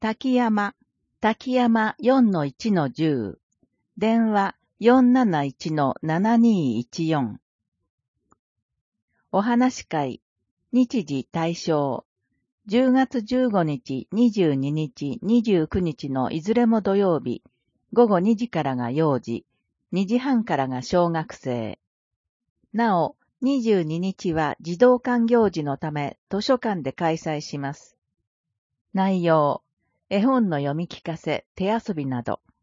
滝山4-1-10、電話471-7214。お話会、日時対象、10月15日、22日、29日のいずれも土曜日、午後2時からが幼児、2時半からが小学生。なお、22日は児童館行事のため図書館で開催します。内容、絵本の読み聞かせ、手遊びなど。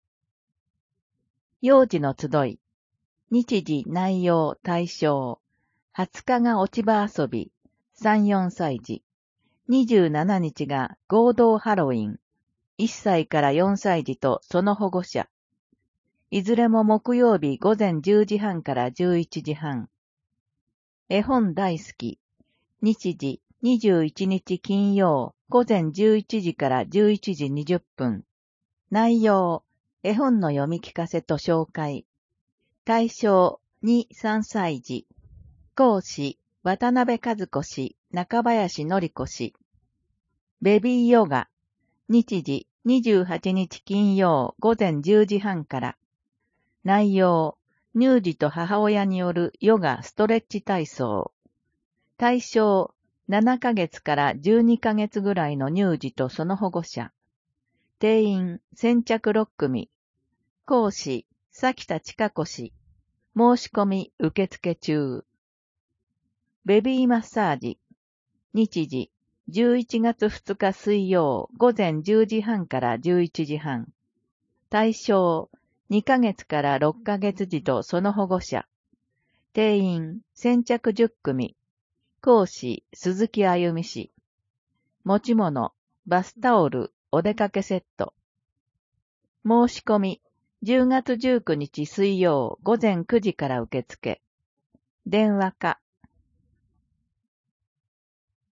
幼児の集い、日時、内容、対象、20日が落ち葉遊び、3、4歳児、27日が合同ハロウィン、1歳から4歳児とその保護者。いずれも木曜日午前10時半から11時半。絵本大好き、日時、21日金曜午前11時から11時20分。内容、絵本の読み聞かせと紹介。対象、2、3歳児。講師、渡辺和子氏、中林典子氏。ベビーヨガ。日時、28日金曜午前10時半から。内容、乳児と母親によるヨガストレッチ体操。対象、7ヶ月から12ヶ月ぐらいの乳児とその保護者。定員、先着6組。講師、崎田千佳子氏。申し込み受付中。ベビーマッサージ。日時、11月2日水曜午前10時半から11時半。対象、2ヶ月から6ヶ月児とその保護者。定員、先着10組。講師、鈴木あゆみ氏。持ち物、バスタオル、お出かけセット。申し込み、10月19日水曜午前9時から受付。電話か